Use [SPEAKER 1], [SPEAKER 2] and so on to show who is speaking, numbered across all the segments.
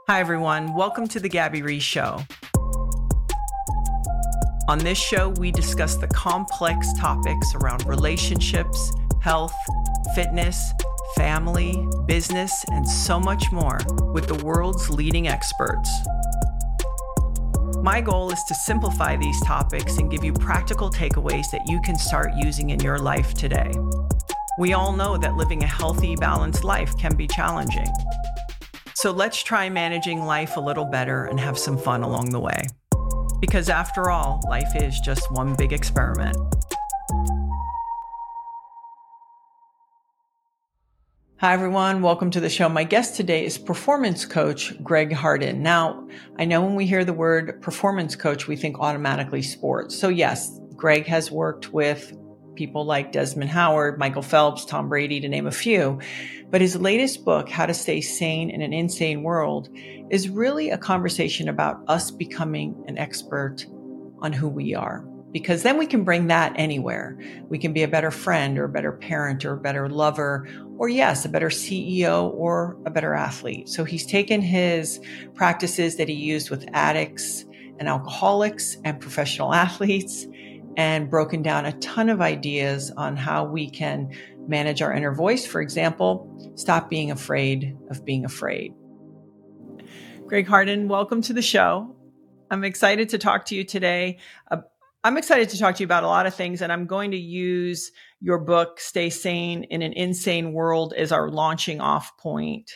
[SPEAKER 1] Hi, everyone. Welcome to the Gabby Reese Show. On this show, we discuss the complex topics around relationships, health, fitness, family, business, and so much more with the world's leading experts. My goal is to simplify these topics and give you practical takeaways that you can start using in your life today. We all know that living a healthy, balanced life can be challenging. So let's try managing life a little better and have some fun along the way. Because after all, life is just one big experiment. Hi, everyone. Welcome to the show. My guest today is performance coach Greg Harden. Now, I know when we hear the word performance coach, we think automatically sports. So yes, Greg has worked with people like Desmond Howard, Michael Phelps, Tom Brady, to name a few. But his latest book, How to Stay Sane in an Insane World, is really a conversation about us becoming an expert on who we are. Because then we can bring that anywhere. We can be a better friend or a better parent or a better lover, or yes, a better CEO or a better athlete. So he's taken his practices that he used with addicts and alcoholics and professional athletes and broken down a ton of ideas on how we can manage our inner voice. For example, stop being afraid of being afraid. Greg Harden, welcome to the show. I'm excited to talk to you today. I'm excited to talk to you about a lot of things, and I'm going to use your book, Stay Sane in an Insane World, as our launching off point.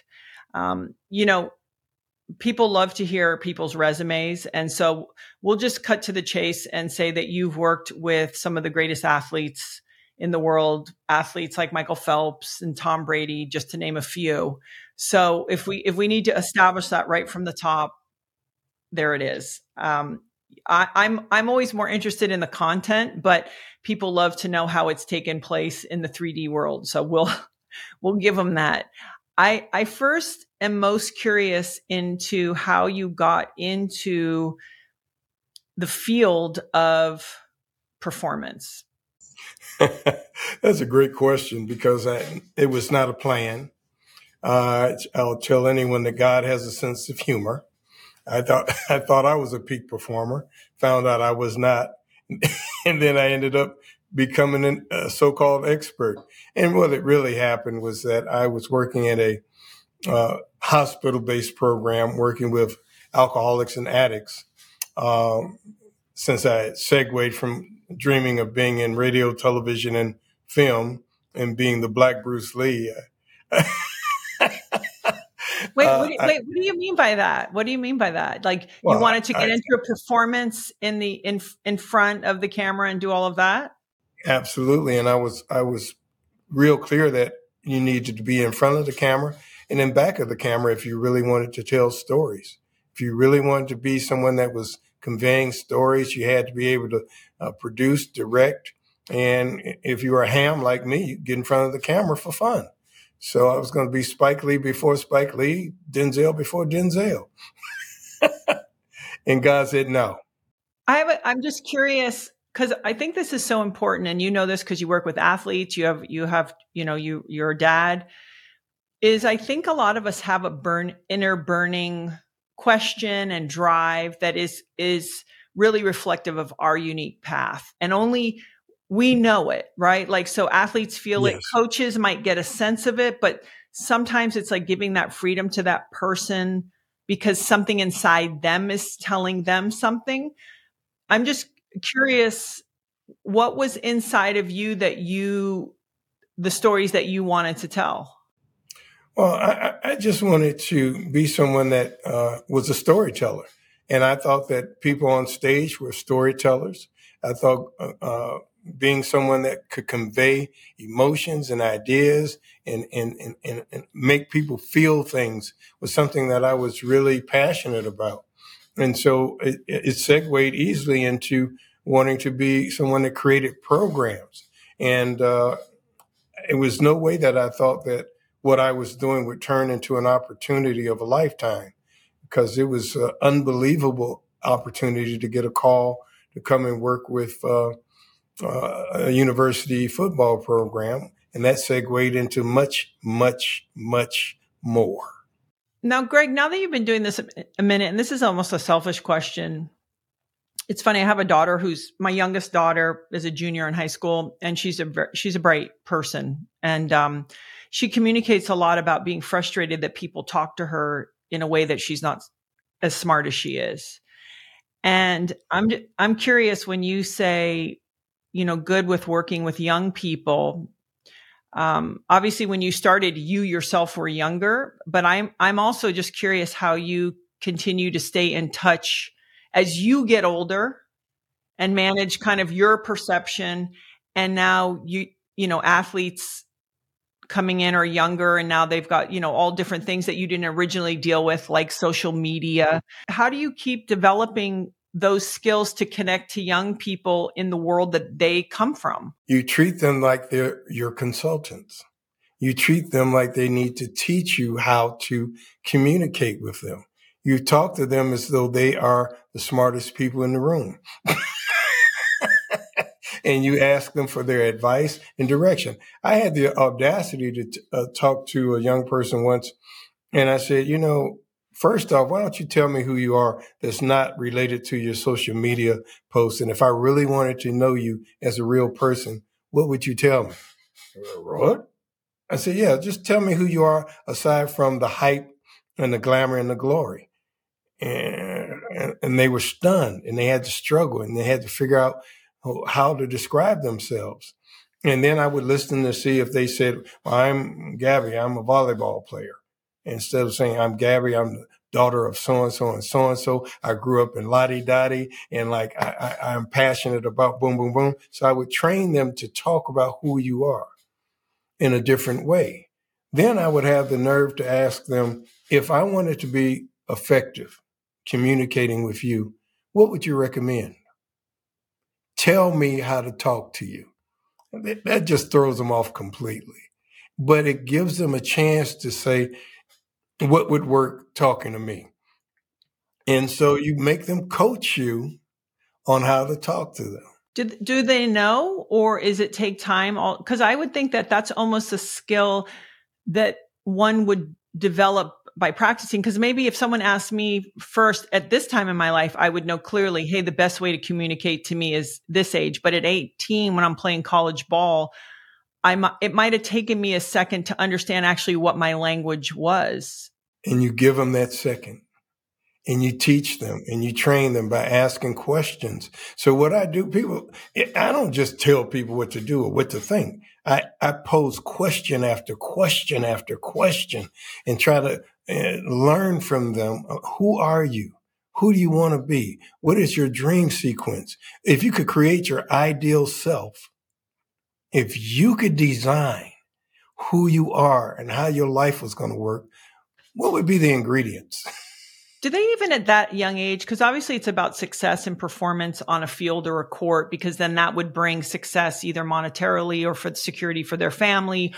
[SPEAKER 1] People love to hear people's resumes. And so we'll just cut to the chase and say that you've worked with some of the greatest athletes in the world, athletes like Michael Phelps and Tom Brady, just to name a few. So if we need to establish that right from the top, there it is. I'm always more interested in the content, but people love to know how it's taken place in the 3D world. So we'll give them that. I first am most curious into how you got into the field of performance.
[SPEAKER 2] That's a great question because it was not a plan. I'll tell anyone that God has a sense of humor. I thought I was a peak performer, found out I was not. And then I ended up becoming a so-called expert. And what it really happened was that I was working at a hospital-based program working with alcoholics and addicts. Since I segued from dreaming of being in radio, television, and film and being the Black Bruce Lee.
[SPEAKER 1] What do you mean by that? What do you mean by that? Like you wanted to get into a performance in front of the camera and do all of that?
[SPEAKER 2] Absolutely. And I was real clear that you needed to be in front of the camera and in back of the camera if you really wanted to tell stories. If you really wanted to be someone that was conveying stories, you had to be able to produce, direct. And if you were a ham like me, you get in front of the camera for fun. So I was going to be Spike Lee before Spike Lee, Denzel before Denzel. And God said no.
[SPEAKER 1] I'm just curious because I think this is so important, and you know this because you work with athletes. You're a dad. I think a lot of us have a inner burning question and drive that is really reflective of our unique path, and only we know it, right? Like, so athletes feel it, coaches might get a sense of it, but sometimes it's like giving that freedom to that person because something inside them is telling them something. I'm just curious, what was inside of you the stories that you wanted to tell?
[SPEAKER 2] Well, I just wanted to be someone that was a storyteller. And I thought that people on stage were storytellers. I thought being someone that could convey emotions and ideas and make people feel things was something that I was really passionate about. And so it segued easily into wanting to be someone that created programs. And it was no way that I thought that what I was doing would turn into an opportunity of a lifetime, because it was an unbelievable opportunity to get a call to come and work with a university football program. And that segued into much, much, much more.
[SPEAKER 1] Now, Greg, now that you've been doing this a minute, and this is almost a selfish question. It's funny. I have a daughter my youngest daughter is a junior in high school, and she's a bright person. And she communicates a lot about being frustrated that people talk to her in a way that she's not as smart as she is. And I'm curious, when you say, good with working with young people. Obviously, when you started, you yourself were younger, but I'm also just curious how you continue to stay in touch as you get older and manage kind of your perception. And now athletes coming in are younger, and now they've got, all different things that you didn't originally deal with, like social media. How do you keep developing those skills to connect to young people in the world that they come from?
[SPEAKER 2] You treat them like they're your consultants. You treat them like they need to teach you how to communicate with them. You talk to them as though they are the smartest people in the room. And you ask them for their advice and direction. I had the audacity to talk to a young person once, and I said, first off, why don't you tell me who you are that's not related to your social media posts? And if I really wanted to know you as a real person, what would you tell me? What? I said, yeah, just tell me who you are aside from the hype and the glamour and the glory. And they were stunned, and they had to struggle, and they had to figure out how to describe themselves. And then I would listen to see if they said, well, I'm Gabby, I'm a volleyball player. Instead of saying, I'm Gabby, I'm the daughter of so-and-so and so-and-so. I grew up in Lottie-Dottie, and I'm passionate about boom, boom, boom. So I would train them to talk about who you are in a different way. Then I would have the nerve to ask them, if I wanted to be effective communicating with you, what would you recommend? Tell me how to talk to you. That just throws them off completely. But it gives them a chance to say, what would work talking to me? And so you make them coach you on how to talk to them.
[SPEAKER 1] Do they know, or is it take time? Because I would think that that's almost a skill that one would develop by practicing. Because maybe if someone asked me first at this time in my life, I would know clearly, hey, the best way to communicate to me is this age. But at 18, when I'm playing college ball, it might have taken me a second to understand actually what my language was.
[SPEAKER 2] And you give them that second, and you teach them, and you train them by asking questions. So what I do, I don't just tell people what to do or what to think. I pose question after question after question and try to learn from them. Who are you? Who do you want to be? What is your dream sequence? If you could create your ideal self, if you could design who you are and how your life was going to work, what would be the ingredients?
[SPEAKER 1] Do they even at that young age? Because obviously it's about success and performance on a field or a court, because then that would bring success either monetarily or for the security for their family,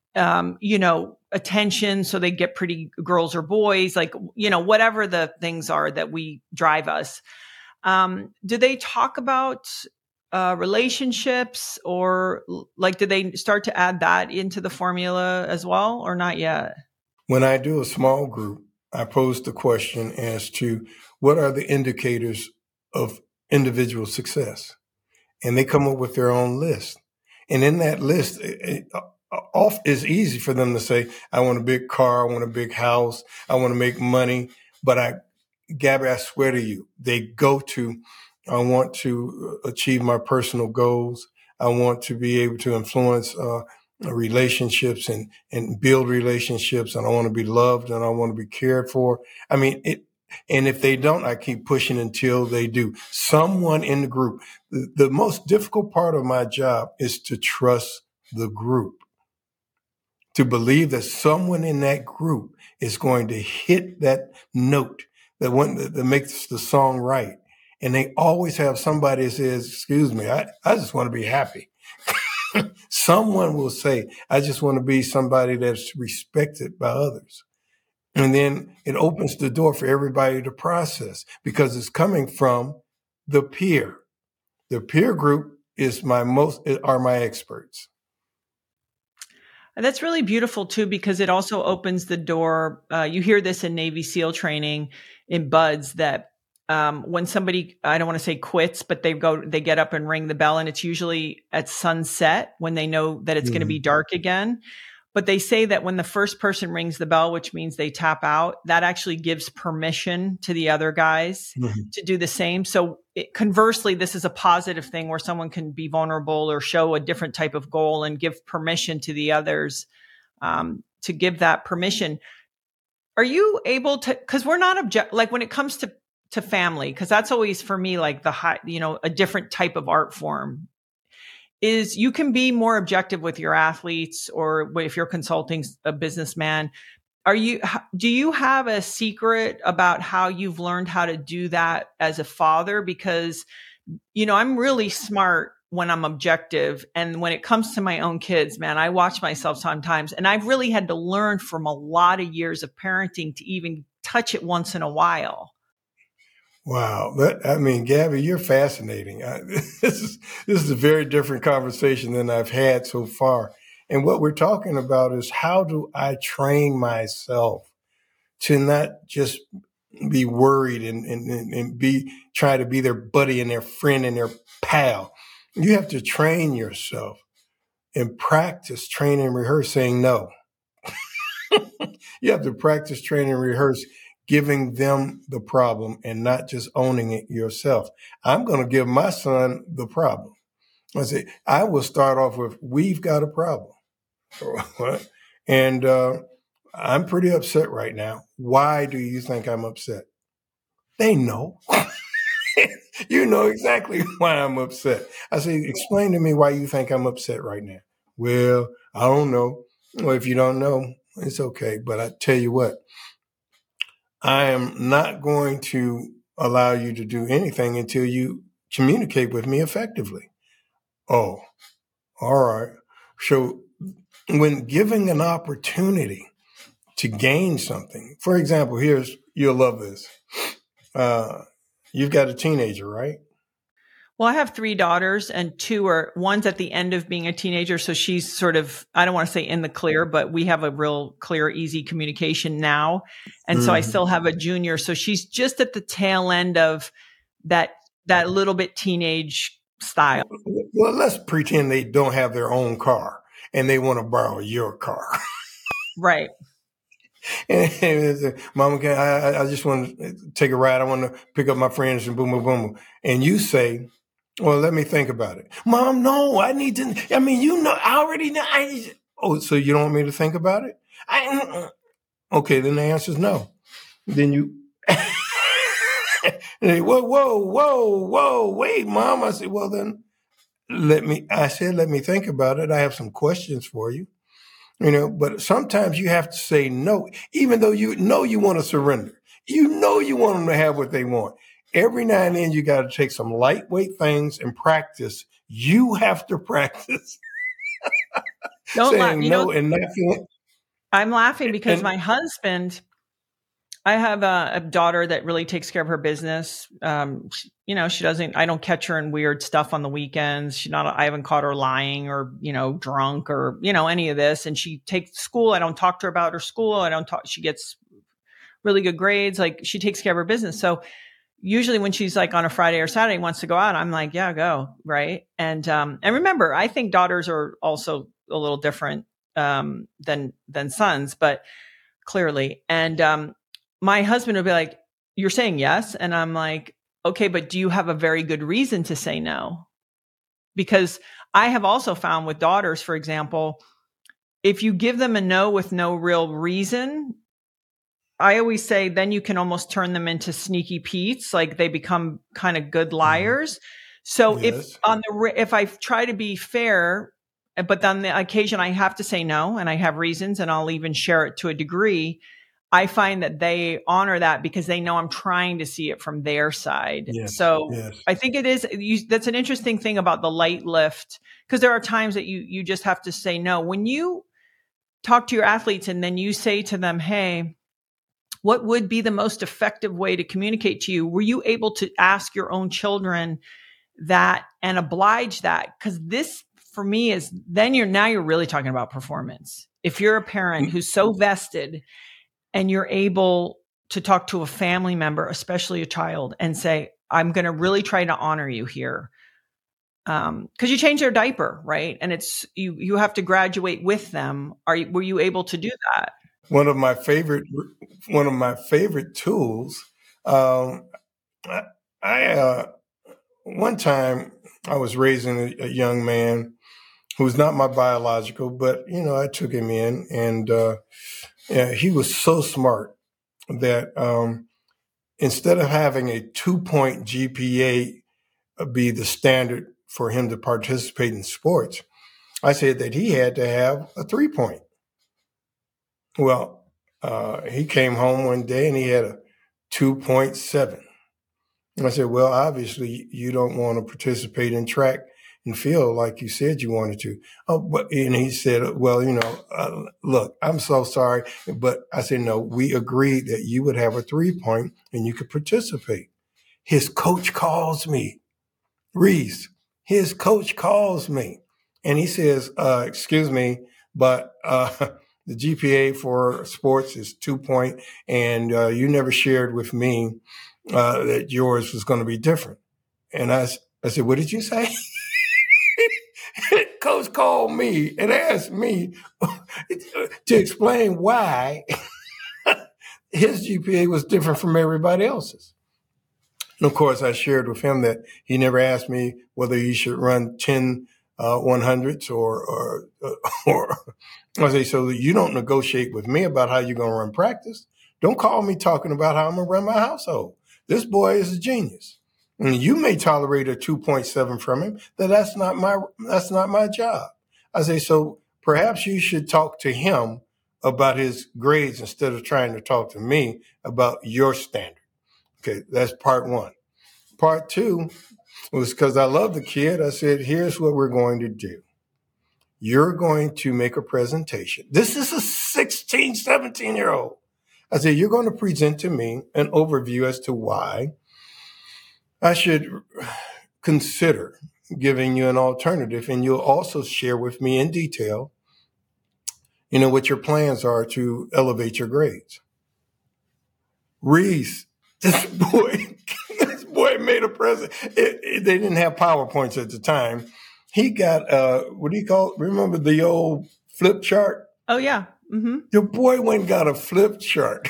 [SPEAKER 1] attention. So they get pretty girls or boys, whatever the things are that we drive us. Do they talk about relationships, or do they start to add that into the formula as well, or not yet?
[SPEAKER 2] When I do a small group, I pose the question as to what are the indicators of individual success? And they come up with their own list. And in that list, it's easy for them to say, I want a big car, I want a big house, I want to make money. But Gabby, I swear to you, they go to, I want to achieve my personal goals. I want to be able to influence relationships and build relationships, and I want to be loved, and I want to be cared for. I mean, and if they don't, I keep pushing until they do. Someone in the group. The most difficult part of my job is to trust the group, to believe that someone in that group is going to hit that note, that makes the song right. And they always have somebody that says, excuse me, I just want to be happy. Someone will say, I just want to be somebody that's respected by others. And then it opens the door for everybody to process, because it's coming from the peer. The peer group are my experts.
[SPEAKER 1] And that's really beautiful too, because it also opens the door. You hear this in Navy SEAL training in BUDS that when somebody, I don't want to say quits, but they get up and ring the bell, and it's usually at sunset when they know that it's going to be dark again. But they say that when the first person rings the bell, which means they tap out, that actually gives permission to the other guys to do the same. So conversely, this is a positive thing where someone can be vulnerable or show a different type of goal and give permission to the others to give that permission. Are you able to, because we're not like when it comes to family, because that's always for me, like a different type of art form, is you can be more objective with your athletes, or if you're consulting a businessman. Do you have a secret about how you've learned how to do that as a father? Because, I'm really smart when I'm objective. And when it comes to my own kids, man, I watch myself sometimes, and I've really had to learn from a lot of years of parenting to even touch it once in a while.
[SPEAKER 2] Wow. Gabby, you're fascinating. This is a very different conversation than I've had so far. And what we're talking about is, how do I train myself to not just be worried and try to be their buddy and their friend and their pal. You have to train yourself and practice, train and rehearse saying no. You have to practice, train and rehearse giving them the problem and not just owning it yourself. I'm going to give my son the problem. I will start off with, we've got a problem. And I'm pretty upset right now. Why do you think I'm upset? They know. You know exactly why I'm upset. I say, explain to me why you think I'm upset right now. Well, I don't know. Well, if you don't know, it's okay. But I tell you what, I am not going to allow you to do anything until you communicate with me effectively. Oh, all right. So when giving an opportunity to gain something, for example, you'll love this. You've got a teenager, right?
[SPEAKER 1] Well, I have 3 daughters, and one's at the end of being a teenager. So she's sort of, I don't want to say in the clear, but we have a real clear, easy communication now. And so I still have a junior. So she's just at the tail end of that little bit teenage style.
[SPEAKER 2] Well, let's pretend they don't have their own car and they want to borrow your car.
[SPEAKER 1] Right.
[SPEAKER 2] And Mama, I just want to take a ride. I want to pick up my friends and boom, boom, boom. And you say, well, let me think about it. Mom, no, I already know. So you don't want me to think about it? Okay, then the answer is no. Then you, whoa, wait, Mom. I said, well, then let me think about it. I have some questions for you. But sometimes you have to say no, even though you know you want to surrender. You know you want them to have what they want. Every now and then you got to take some lightweight things and practice. You have to practice.
[SPEAKER 1] Don't laugh.
[SPEAKER 2] No and not feeling.
[SPEAKER 1] I'm laughing because my husband, I have a daughter that really takes care of her business. She doesn't, I don't catch her in weird stuff on the weekends. I haven't caught her lying or, drunk or, any of this. And she takes school. I don't talk to her about her school. She gets really good grades. Like, she takes care of her business. So usually when she's like on a Friday or Saturday wants to go out, I'm like, yeah, go. Right. And remember, I think daughters are also a little different, than sons, but clearly. And, my husband would be like, you're saying yes. And I'm like, okay, but do you have a very good reason to say no? Because I have also found with daughters, for example, if you give them a no with no real reason, I always say then you can almost turn them into sneaky Pete's, like they become kind of good liars. So yes. If I try to be fair, but on the occasion I have to say no and I have reasons and I'll even share it to a degree, I find that they honor that because they know I'm trying to see it from their side. Yes, so yes. I think it is, that's an interesting thing about the light lift, because there are times that you just have to say no. When you talk to your athletes and then you say to them, hey, what would be the most effective way to communicate to you? Were you able to ask your own children that and oblige that? Because this for me is then you're really talking about performance. If you're a parent who's so vested and you're able to talk to a family member, especially a child, and say, I'm going to really try to honor you here. Because you change their diaper, right? And it's you have to graduate with them. Were you able to do that?
[SPEAKER 2] One of my favorite tools. I one time I was raising a young man who was not my biological, but I took him in, and he was so smart that instead of having a 2-point GPA be the standard for him to participate in sports, I said that he had to have a 3-point. Well, he came home one day and he had a 2.7. I said, well, obviously you don't want to participate in track and field like you said you wanted to. And he said, well, look, I'm so sorry. But I said, no, we agreed that you would have a 3-point and you could participate. His coach calls me, Reese. His coach calls me and he says, excuse me, but the GPA for sports is 2-point, and you never shared with me that yours was going to be different. And I said, what did you say? Coach called me and asked me to explain why his GPA was different from everybody else's. And of course, I shared with him that he never asked me whether he should run 10 100s or I say, so you don't negotiate with me about how you're going to run practice. Don't call me talking about how I'm going to run my household. This boy is a genius. And you may tolerate a 2.7 from him. That's not my job. I say, so perhaps you should talk to him about his grades instead of trying to talk to me about your standard. Okay, that's part one. Part two was because I love the kid. I said, here's what we're going to do. You're going to make a presentation. This is a 16, 17-year-old. I said, you're going to present to me an overview as to why I should consider giving you an alternative. And you'll also share with me in detail, what your plans are to elevate your grades. Reese, this boy made a present. They didn't have PowerPoints at the time. He got, what do you call it? Remember the old flip chart?
[SPEAKER 1] Oh, yeah. Mm-hmm.
[SPEAKER 2] The boy went and got a flip chart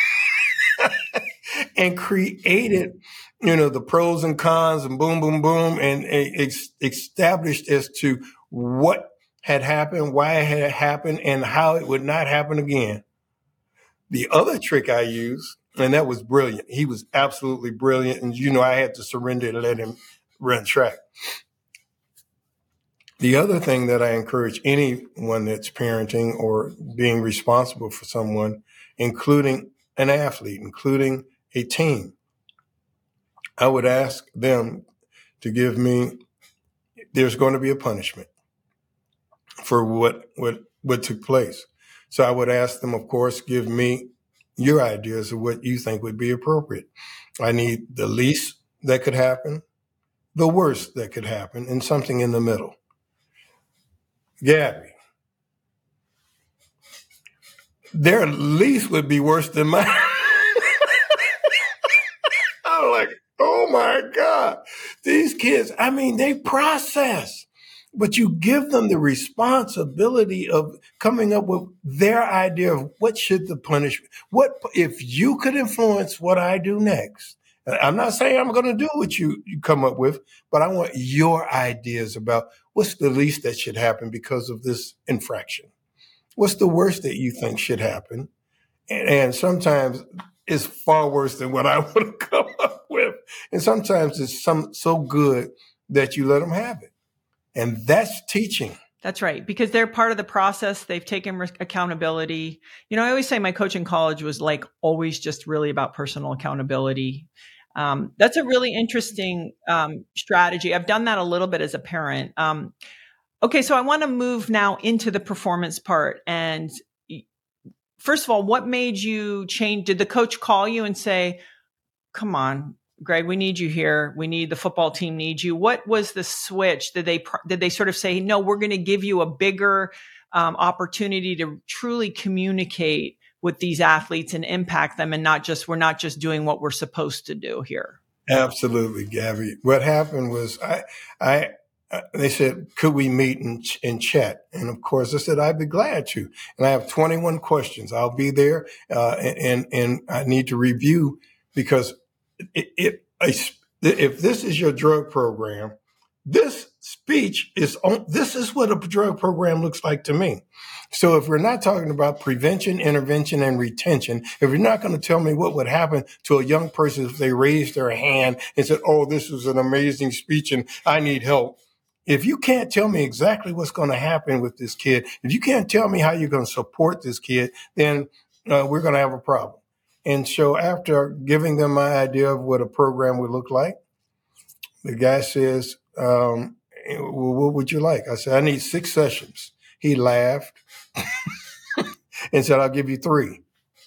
[SPEAKER 2] and created, the pros and cons and boom, boom, boom, and established as to what had happened, why it had happened, and how it would not happen again. The other trick I used, and that was brilliant. He was absolutely brilliant. And, I had to surrender and let him run track. The other thing that I encourage anyone that's parenting or being responsible for someone, including an athlete, including a team, I would ask them to give me, there's going to be a punishment for what took place. So I would ask them, of course, give me your ideas of what you think would be appropriate. I need the least that could happen, the worst that could happen, and something in the middle. Gabby, their least would be worse than mine. I'm like, oh my God, these kids, they process. But you give them the responsibility of coming up with their idea of what should the punishment, what if you could influence what I do next. I'm not saying I'm going to do what you come up with, but I want your ideas about what's the least that should happen because of this infraction. What's the worst that you think should happen? And sometimes it's far worse than what I would have come up with. And sometimes it's so good that you let them have it. And that's teaching.
[SPEAKER 1] That's right. Because they're part of the process. They've taken accountability. I always say my coach in college was always just really about personal accountability. That's a really interesting strategy. I've done that a little bit as a parent. Okay, so I want to move now into the performance part. And first of all, what made you change? Did the coach call you and say, come on, Greg, we need you here. We need the football team needs you. What was the switch? Did they sort of say, no, we're going to give you a bigger opportunity to truly communicate with these athletes and impact them, and we're not just doing what we're supposed to do here?
[SPEAKER 2] Absolutely, Gabby. What happened was they said, could we meet and chat? And of course I said, I'd be glad to. And I have 21 questions. I'll be there. And I need to review, because if this is your drug program, this speech this is what a drug program looks like to me. So if we're not talking about prevention, intervention, and retention, if you're not going to tell me what would happen to a young person if they raised their hand and said, oh, this was an amazing speech and I need help. If you can't tell me exactly what's going to happen with this kid, if you can't tell me how you're going to support this kid, then we're going to have a problem. And so after giving them my idea of what a program would look like, the guy says, well, what would you like? I said, I need 6 sessions. He laughed and said, I'll give you 3.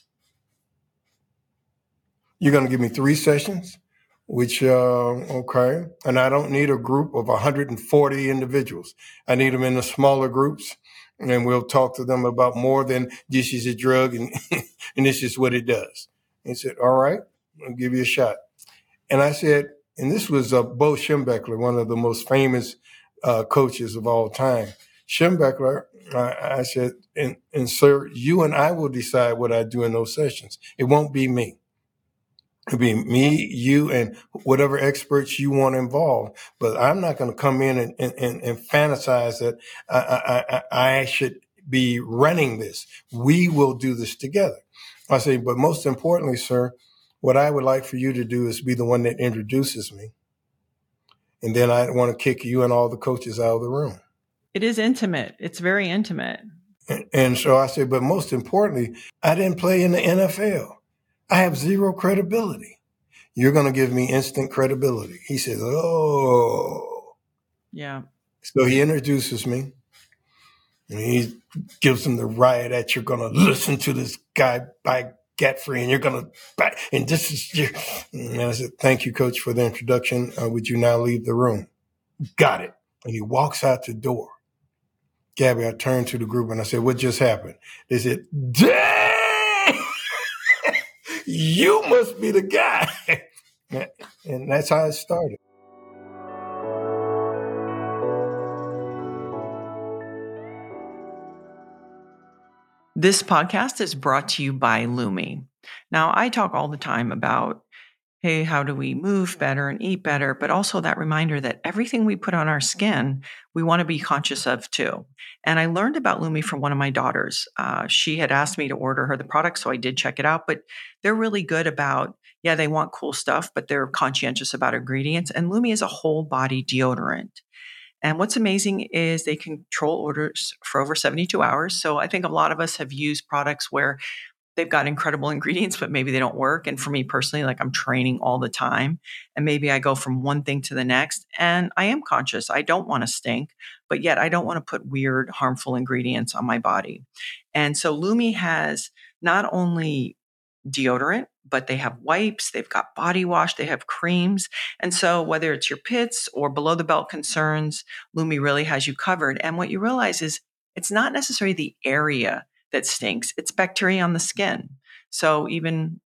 [SPEAKER 2] You're going to give me 3 sessions, which, okay. And I don't need a group of 140 individuals. I need them in the smaller groups, and we'll talk to them about more than this is a drug and, and this is what it does. He said, all right, I'll give you a shot. And I said, and this was Bo Schembechler, one of the most famous coaches of all time. Schembechler, I said, and sir, you and I will decide what I do in those sessions. It won't be me. It'll be me, you, and whatever experts you want involved. But I'm not going to come in and fantasize that I should be running this. We will do this together. I say, but most importantly, sir, what I would like for you to do is be the one that introduces me. And then I want to kick you and all the coaches out of the room.
[SPEAKER 1] It is intimate. It's very intimate.
[SPEAKER 2] And so I said, but most importantly, I didn't play in the NFL. I have 0 credibility. You're going to give me instant credibility. He says, oh.
[SPEAKER 1] Yeah. So
[SPEAKER 2] he introduces me. And he gives them the riot that you're going to listen to this guy by Gatfrey, and you're going to, and this is your, and I said, thank you, coach, for the introduction. Would you now leave the room? Got it. And he walks out the door. Gabby, I turned to the group and I said, what just happened? They said, dang, you must be the guy. And that's how it started.
[SPEAKER 1] This podcast is brought to you by Lumi. Now, I talk all the time about, hey, how do we move better and eat better? But also that reminder that everything we put on our skin, we want to be conscious of too. And I learned about Lumi from one of my daughters. She had asked me to order her the product, so I did check it out. But they're really good about, yeah, they want cool stuff, but they're conscientious about ingredients. And Lumi is a whole body deodorant. And what's amazing is they control orders for over 72 hours. So I think a lot of us have used products where they've got incredible ingredients, but maybe they don't work. And for me personally, like I'm training all the time, and maybe I go from one thing to the next, and I am conscious. I don't want to stink, but yet I don't want to put weird, harmful ingredients on my body. And so Lumi has not only deodorant, but they have wipes, they've got body wash, they have creams. And so whether it's your pits or below the belt concerns, Lumi really has you covered. And what you realize is it's not necessarily the area that stinks, it's bacteria on the skin. So even,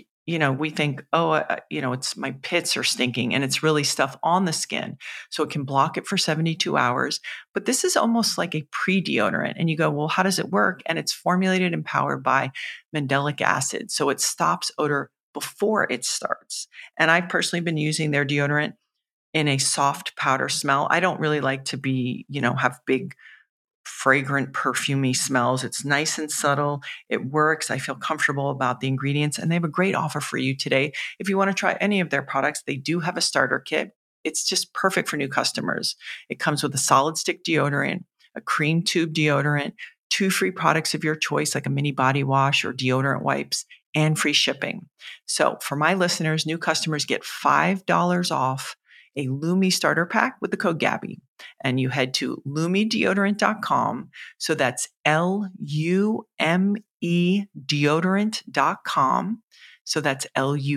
[SPEAKER 1] we think, it's my pits are stinking, and it's really stuff on the skin. So it can block it for 72 hours. But this is almost like a pre-deodorant. And you go, well, how does it work? And it's formulated and powered by mandelic acid. So it stops odor before it starts. And I've personally been using their deodorant in a soft powder smell. I don't really like to be, have big fragrant, perfumey smells. It's nice and subtle. It works. I feel comfortable about the ingredients, and they have a great offer for you today. If you want to try any of their products, they do have a starter kit. It's just perfect for new customers. It comes with a solid stick deodorant, a cream tube deodorant, 2 free products of your choice, like a mini body wash or deodorant wipes, and free shipping. So for my listeners, new customers get $5 off a Lumi starter pack with the code Gabby. And you head to lumideodorant.com. So that's LUME deodorant.com. So that's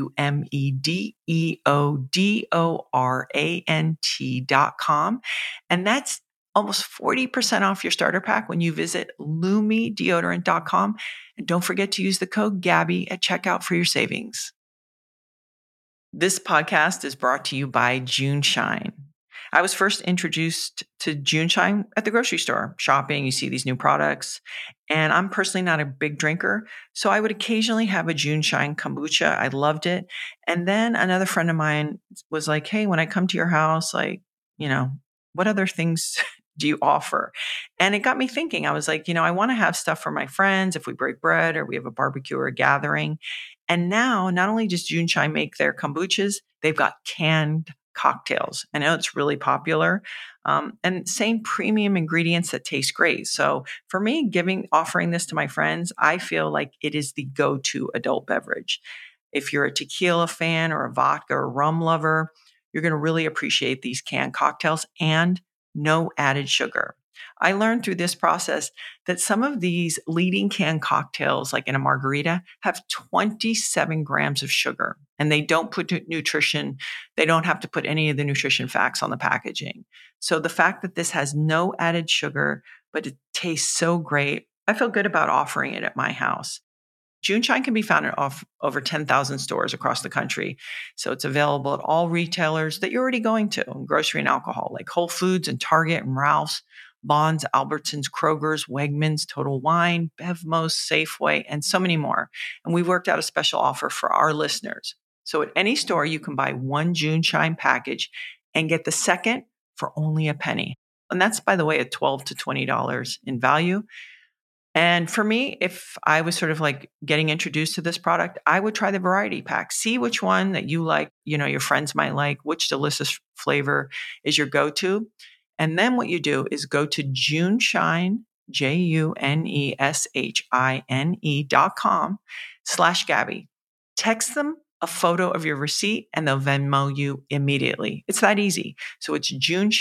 [SPEAKER 1] LUMEDEODORANT.com. And that's almost 40% off your starter pack when you visit LumiDeodorant.com. And don't forget to use the code Gabby at checkout for your savings. This podcast is brought to you by June Shine. I was first introduced to June Shine at the grocery store. Shopping, you see these new products. And I'm personally not a big drinker, so I would occasionally have a June Shine kombucha. I loved it. And then another friend of mine was like, hey, when I come to your house, what other things do you offer? And it got me thinking. I was like, I want to have stuff for my friends if we break bread or we have a barbecue or a gathering. And now, not only does June Shine make their kombuchas, they've got canned cocktails. I know it's really popular, and same premium ingredients that taste great. So for me, offering this to my friends, I feel like it is the go-to adult beverage. If you're a tequila fan or a vodka or rum lover, you're going to really appreciate these canned cocktails and no added sugar. I learned through this process that some of these leading canned cocktails, like in a margarita, have 27 grams of sugar, and they don't put nutrition. They don't have to put any of the nutrition facts on the packaging. So the fact that this has no added sugar, but it tastes so great, I feel good about offering it at my house. June Shine can be found in over 10,000 stores across the country. So it's available at all retailers that you're already going to, grocery and alcohol, like Whole Foods and Target and Ralph's, Bonds, Albertsons, Kroger's, Wegmans, Total Wine, Bevmos, Safeway, and so many more. And we've worked out a special offer for our listeners. So at any store, you can buy one June Shine package and get the second for only a penny. And that's, by the way, at $12 to $20 in value. And for me, if I was sort of like getting introduced to this product, I would try the variety pack. See which one that you like, your friends might like, which delicious flavor is your go-to. And then what you do is go to JuneShine, JuneShine.com/Gabby. Text them a photo of your receipt and they'll Venmo you immediately. It's that easy. So it's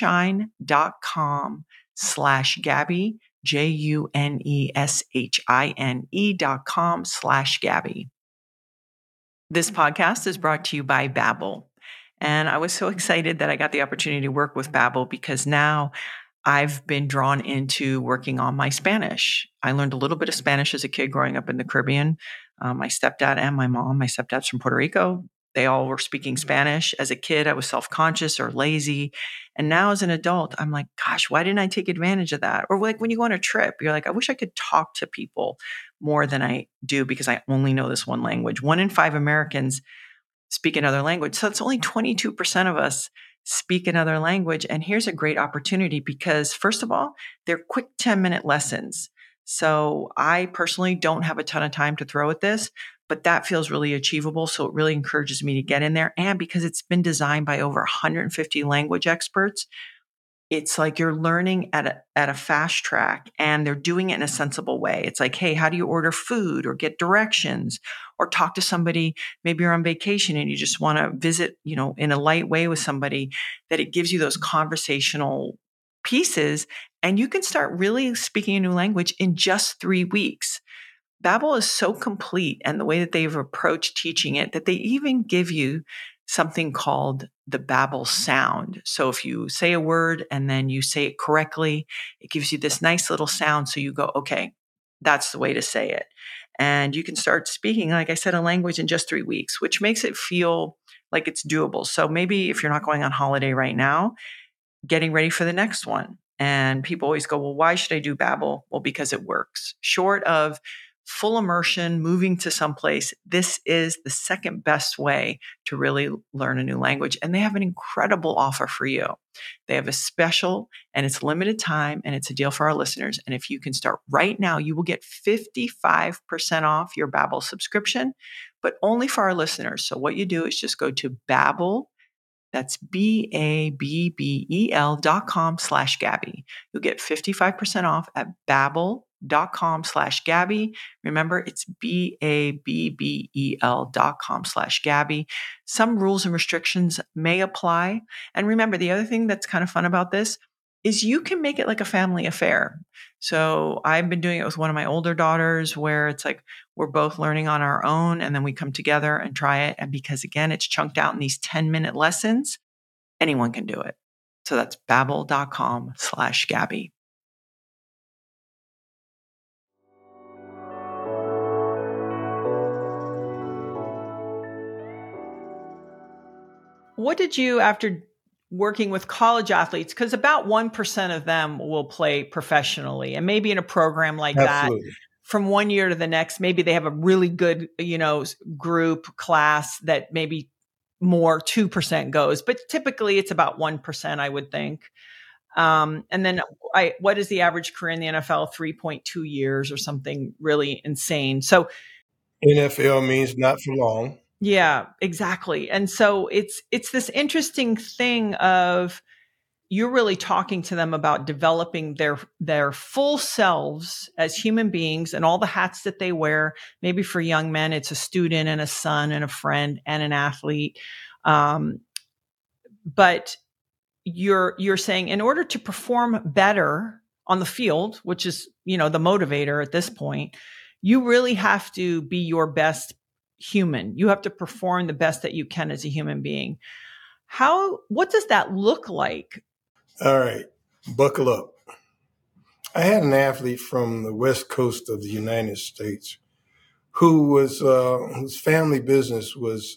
[SPEAKER 1] JuneShine.com/Gabby. JuneShine.com/Gabby. This podcast is brought to you by Babbel. And I was so excited that I got the opportunity to work with Babbel because now I've been drawn into working on my Spanish. I learned a little bit of Spanish as a kid growing up in the Caribbean. My stepdad and my mom, my stepdad's from Puerto Rico. They all were speaking Spanish. As a kid, I was self-conscious or lazy. And now as an adult, I'm like, gosh, why didn't I take advantage of that? Or like when you go on a trip, you're like, I wish I could talk to people more than I do because I only know this one language. 1 in 5 Americans speak another language. So it's only 22% of us speak another language. And here's a great opportunity because, first of all, they're quick 10-minute lessons. So I personally don't have a ton of time to throw at this, but that feels really achievable. So it really encourages me to get in there. And because it's been designed by over 150 language experts, it's like you're learning at a fast track and they're doing it in a sensible way. It's like, hey, how do you order food or get directions or talk to somebody? Maybe you're on vacation and you just want to visit, in a light way with somebody, that it gives you those conversational pieces and you can start really speaking a new language in just 3 weeks. Babbel is so complete and the way that they've approached teaching it that they even give you something called the Babbel sound. So if you say a word and then you say it correctly, it gives you this nice little sound. So you go, okay, that's the way to say it. And you can start speaking, like I said, a language in just 3 weeks, which makes it feel like it's doable. So maybe if you're not going on holiday right now, getting ready for the next one. And people always go, well, why should I do Babbel? Well, because it works. Short of full immersion, moving to someplace, this is the second best way to really learn a new language. And they have an incredible offer for you. They have a special and it's limited time and it's a deal for our listeners. And if you can start right now, you will get 55% off your Babbel subscription, but only for our listeners. So what you do is just go to Babbel. That's BABBEL.com/Gabby. You'll get 55% off at Babbel.com/Gabby. Remember, it's BABBEL.com/Gabby. Some rules and restrictions may apply. And remember, the other thing that's kind of fun about this, is you can make it like a family affair. So I've been doing it with one of my older daughters where it's like we're both learning on our own and then we come together and try it. And because again, it's chunked out in these 10-minute lessons, anyone can do it. So that's babbel.com/Gabby. What did you, after working with college athletes, because about 1% of them will play professionally, and maybe in a program like that,
[SPEAKER 2] Absolutely.
[SPEAKER 1] from one year to the next, maybe they have a really good, group class that maybe more 2% goes, but typically it's about 1%, I would think. And then what is the average career in the NFL? 3.2 years or something really insane. So
[SPEAKER 2] NFL means not for long.
[SPEAKER 1] yeah, exactly. And so it's this interesting thing of you're really talking to them about developing their full selves as human beings and all the hats that they wear. Maybe for young men, it's a student and a son and a friend and an athlete. But you're saying in order to perform better on the field, which is, the motivator at this point, you really have to be your best human. You have to perform the best that you can as a human being. What does that look like?
[SPEAKER 2] All right, buckle up. I had an athlete from the West Coast of the United States who was whose family business was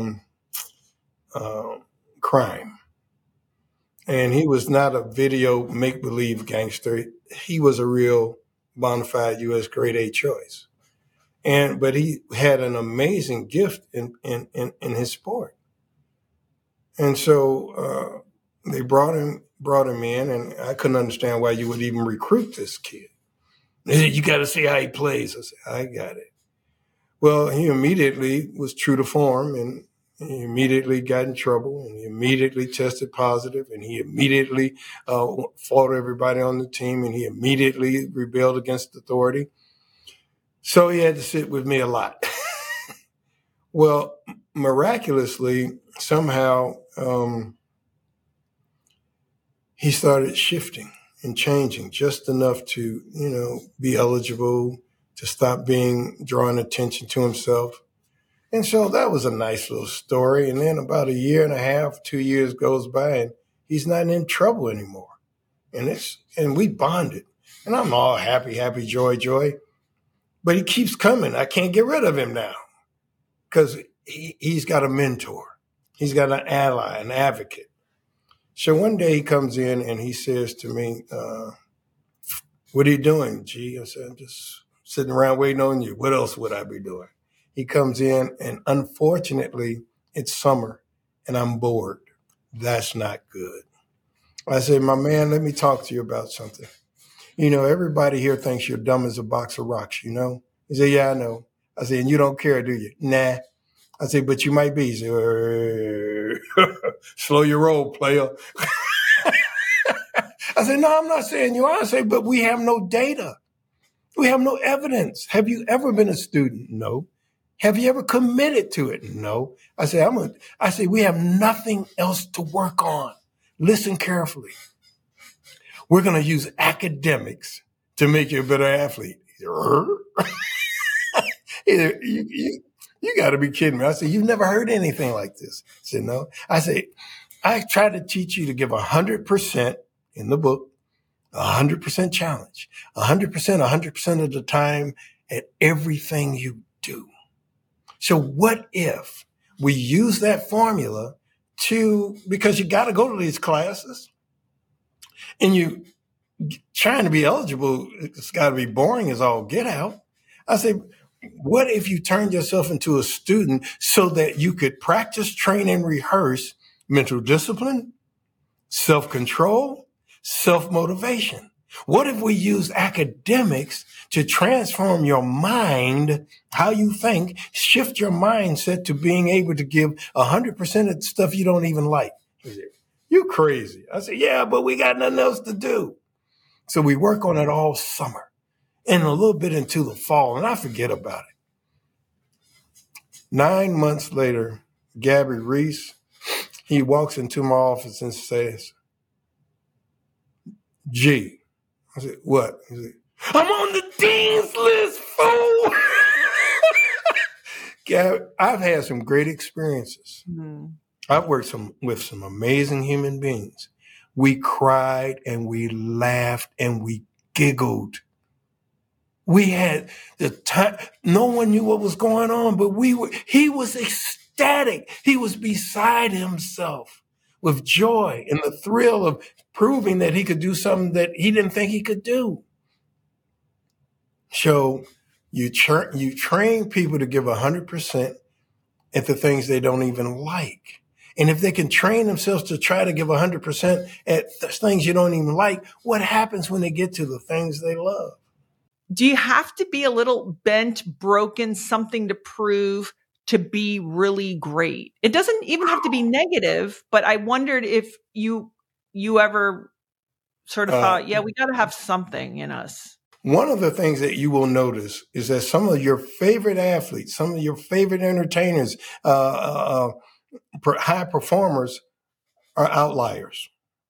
[SPEAKER 2] crime. And he was not a video make-believe gangster. He was a real bona fide U.S. grade A choice. But he had an amazing gift in his sport. And so they brought him in, and I couldn't understand why you would even recruit this kid. They said, you got to see how he plays. I said, I got it. Well, he immediately was true to form, and he immediately got in trouble, and he immediately tested positive, and he immediately fought everybody on the team, and he immediately rebelled against authority. So he had to sit with me a lot. Well, miraculously, somehow he started shifting and changing just enough to, be eligible, to stop drawing attention to himself. And so that was a nice little story. And then about 1.5 years, 2 years goes by, and he's not in trouble anymore. And we bonded. And I'm all happy, joy. But he keeps coming. I can't get rid of him now because he's got a mentor. He's got an ally, an advocate. So one day he comes in and he says to me, what are you doing, G? I said, I'm just sitting around waiting on you. What else would I be doing? He comes in, and unfortunately, it's summer, and I'm bored. That's not good. I said, my man, let me talk to you about something. Everybody here thinks you're dumb as a box of rocks, He said, yeah, I know. I said, and you don't care, do you? Nah. I said, but you might be. He said, slow your roll, player. I said, no, I'm not saying you are. I said, but we have no data. We have no evidence. Have you ever been a student? No. Have you ever committed to it? No. I said, we have nothing else to work on. Listen carefully. We're going to use academics to make you a better athlete. You got to be kidding me. I said, you've never heard anything like this. I said, no. I said, I try to teach you to give 100% in the book, 100% challenge, 100% of the time at everything you do. So what if we use that formula because you got to go to these classes and you trying to be eligible, it's got to be boring as all get out. I say, what if you turned yourself into a student so that you could practice, train, and rehearse mental discipline, self-control, self-motivation? What if we use academics to transform your mind, how you think, shift your mindset to being able to give 100% of the stuff you don't even like? He said, you crazy. I said, yeah, but we got nothing else to do. So we work on it all summer and a little bit into the fall, and I forget about it. 9 months later, Gabby Reese, he walks into my office and says, G. I said, what? He said, I'm on the dean's list, fool. Gab, I've had some great experiences. I've worked with some amazing human beings. We cried and we laughed and we giggled. We had the time. No one knew what was going on, but he was ecstatic. He was beside himself with joy and the thrill of proving that he could do something that he didn't think he could do. So you train people to give 100% at the things they don't even like. And if they can train themselves to try to give 100% at the things you don't even like, what happens when they get to the things they love?
[SPEAKER 1] Do you have to be a little bent, broken, something to prove to be really great? It doesn't even have to be negative, but I wondered if you ever sort of thought, yeah, we got to have something in us.
[SPEAKER 2] One of the things that you will notice is that some of your favorite athletes, some of your favorite entertainers, high performers are outliers.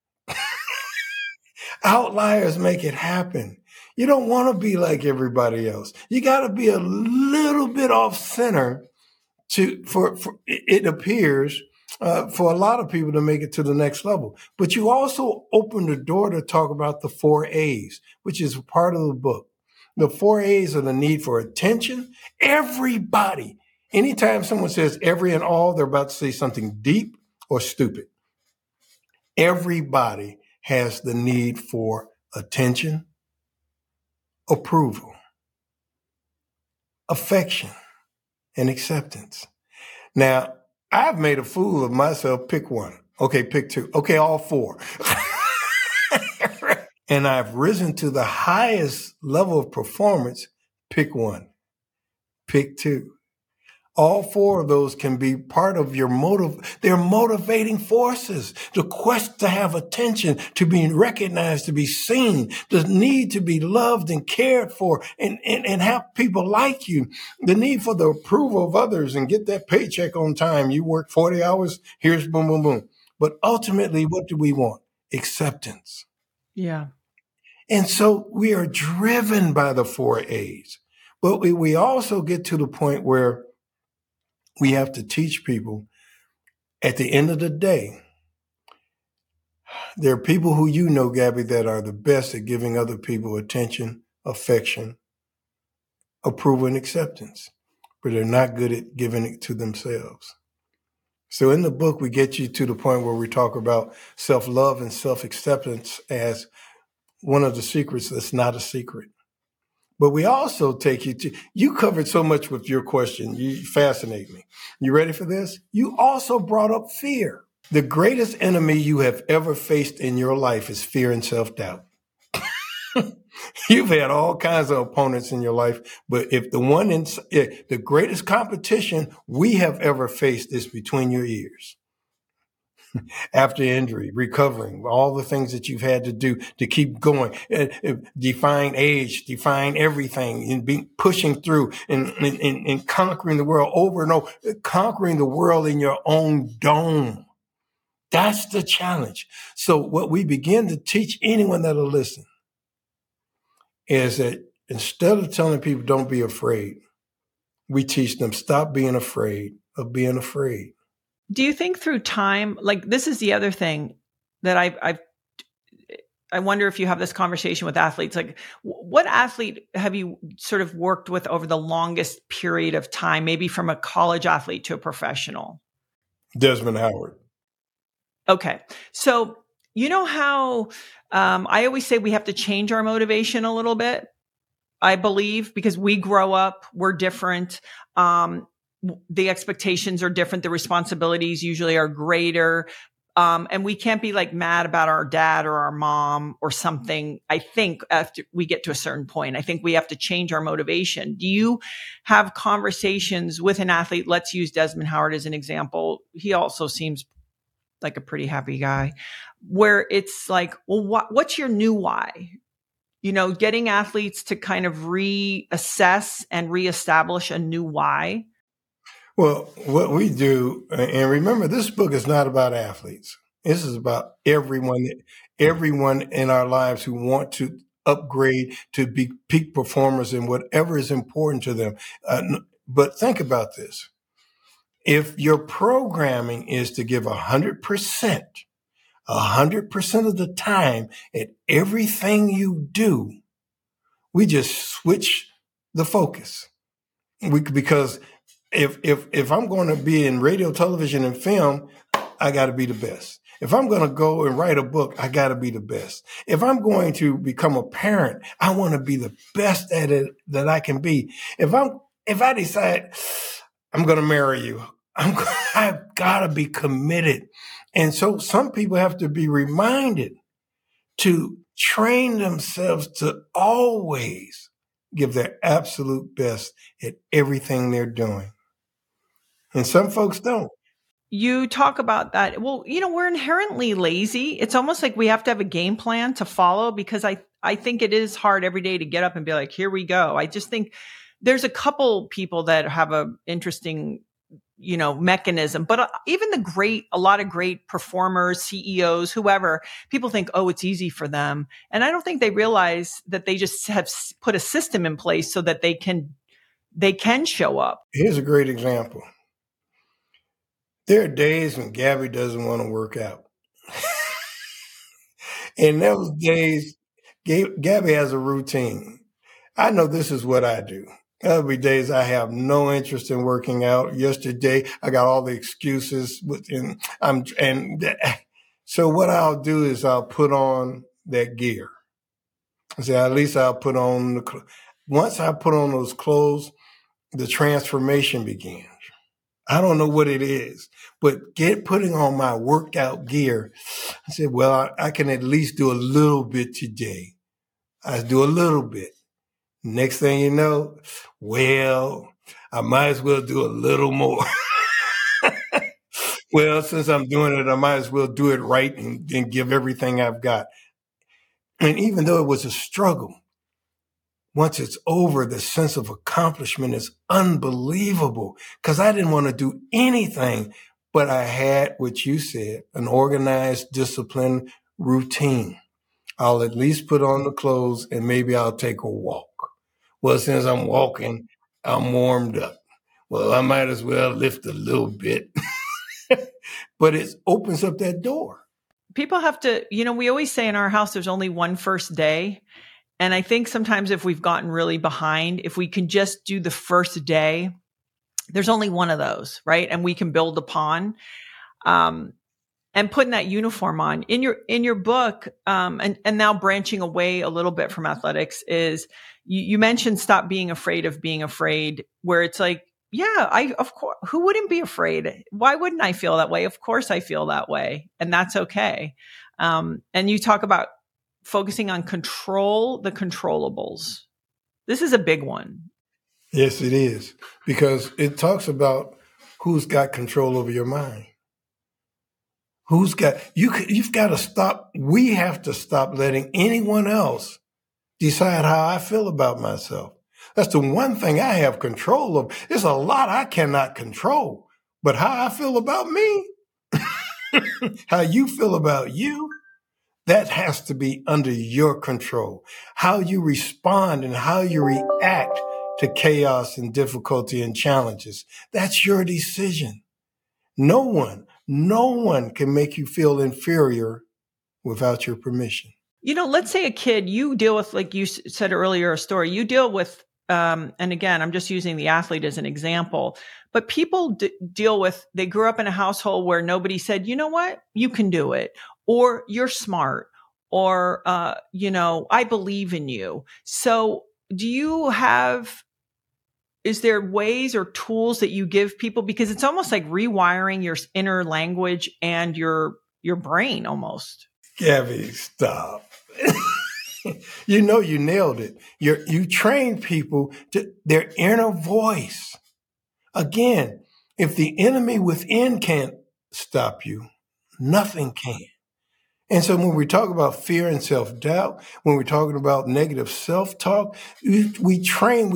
[SPEAKER 2] Outliers make it happen. You don't want to be like everybody else. You got to be a little bit off center for it appears for a lot of people to make it to the next level. But you also open the door to talk about the 4 A's, which is part of the book. The 4 A's are the need for attention. Everybody, anytime someone says every and all, they're about to say something deep or stupid. Everybody has the need for attention, approval, affection, and acceptance. Now, I've made a fool of myself. Pick one. Okay, pick two. Okay, all 4. And I've risen to the highest level of performance. Pick one. Pick two. All 4 of those can be part of your they're motivating forces. The quest to have attention, to be recognized, to be seen, the need to be loved and cared for and have people like you, the need for the approval of others and get that paycheck on time. You work 40 hours, here's boom, boom, boom. But ultimately, what do we want? Acceptance.
[SPEAKER 1] Yeah.
[SPEAKER 2] And so we are driven by the 4 A's. But we also get to the point where we have to teach people at the end of the day, there are people who you know, Gabby, that are the best at giving other people attention, affection, approval, and acceptance, but they're not good at giving it to themselves. So in the book, we get you to the point where we talk about self-love and self-acceptance as one of the secrets that's not a secret. But we also take you covered so much with your question. You fascinate me. You ready for this? You also brought up fear. The greatest enemy you have ever faced in your life is fear and self-doubt. You've had all kinds of opponents in your life, but if the greatest competition we have ever faced is between your ears. After injury, recovering, all the things that you've had to do to keep going, define age, define everything, and pushing through and conquering the world over and over, conquering the world in your own dome. That's the challenge. So what we begin to teach anyone that'll listen is that instead of telling people don't be afraid, we teach them stop being afraid of being afraid.
[SPEAKER 1] Do you think through time, like this is the other thing that I wonder if you have this conversation with athletes, like what athlete have you sort of worked with over the longest period of time, maybe from a college athlete to a professional?
[SPEAKER 2] Desmond Howard.
[SPEAKER 1] Okay. So you know how I always say we have to change our motivation a little bit, I believe, because we grow up, we're different. The expectations are different. The responsibilities usually are greater. And we can't be like mad about our dad or our mom or something. I think after we get to a certain point, I think we have to change our motivation. Do you have conversations with an athlete? Let's use Desmond Howard as an example. He also seems like a pretty happy guy, where it's like, well, what's your new why? You know, getting athletes to kind of reassess and reestablish a new why.
[SPEAKER 2] Well, what we do, and remember, this book is not about athletes. This is about everyone everyone in our lives who want to upgrade to be peak performers in whatever is important to them. But think about this. If your programming is to give 100%, 100% of the time at everything you do, we just switch the focus. Because if I'm going to be in radio, television, and film, I got to be the best. If I'm going to go and write a book, I got to be the best. If I'm going to become a parent, I want to be the best at it that I can be. If I decide I'm going to marry you, I've got to be committed. And so some people have to be reminded to train themselves to always give their absolute best at everything they're doing. And some folks don't.
[SPEAKER 1] You talk about that. Well, we're inherently lazy. It's almost like we have to have a game plan to follow, because I think it is hard every day to get up and be like, here we go. I just think there's a couple people that have a interesting, mechanism, but even a lot of great performers, CEOs, whoever, people think, oh, it's easy for them. And I don't think they realize that they just have put a system in place so that they can show up.
[SPEAKER 2] Here's a great example. There are days when Gabby doesn't want to work out. In those days, Gabby has a routine. I know this is what I do. There'll be days I have no interest in working out. Yesterday, I got all the excuses, so what I'll do is I'll put on that gear. I say, at least I'll put on once I put on those clothes, the transformation begins. I don't know what it is, but putting on my workout gear, I said, well, I can at least do a little bit today. I do a little bit. Next thing you know, well, I might as well do a little more. Well, since I'm doing it, I might as well do it right and give everything I've got. And even though it was a struggle, once it's over, the sense of accomplishment is unbelievable, because I didn't want to do anything, but I had what you said, an organized, disciplined routine. I'll at least put on the clothes and maybe I'll take a walk. Well, since I'm walking, I'm warmed up. Well, I might as well lift a little bit. But it opens up that door.
[SPEAKER 1] People have to, we always say in our house, there's only one first day. And I think sometimes if we've gotten really behind, if we can just do the first day, there's only one of those, right? And we can build upon, and putting that uniform on. In your book, and now branching away a little bit from athletics, is you mentioned stop being afraid of being afraid, where it's like, yeah, of course, who wouldn't be afraid? Why wouldn't I feel that way? Of course I feel that way, and that's okay. And you talk about focusing on the controllables. This is a big one.
[SPEAKER 2] Yes, it is, because it talks about who's got control over your mind. You've got to stop. We have to stop letting anyone else decide how I feel about myself. That's the one thing I have control of. There's a lot I cannot control, but how I feel about me, how you feel about you, that has to be under your control. How you respond and how you react to chaos and difficulty and challenges, that's your decision. No one can make you feel inferior without your permission.
[SPEAKER 1] Let's say a kid, you deal with, like you said earlier, a story, you deal with, and again, I'm just using the athlete as an example, but people deal with, they grew up in a household where nobody said, you know what, you can do it, or you're smart, or, I believe in you. So is there ways or tools that you give people? Because it's almost like rewiring your inner language and your brain almost.
[SPEAKER 2] Gabby, stop. You nailed it. You train people to their inner voice. Again, if the enemy within can't stop you, nothing can. And so when we talk about fear and self-doubt, when we're talking about negative self-talk, we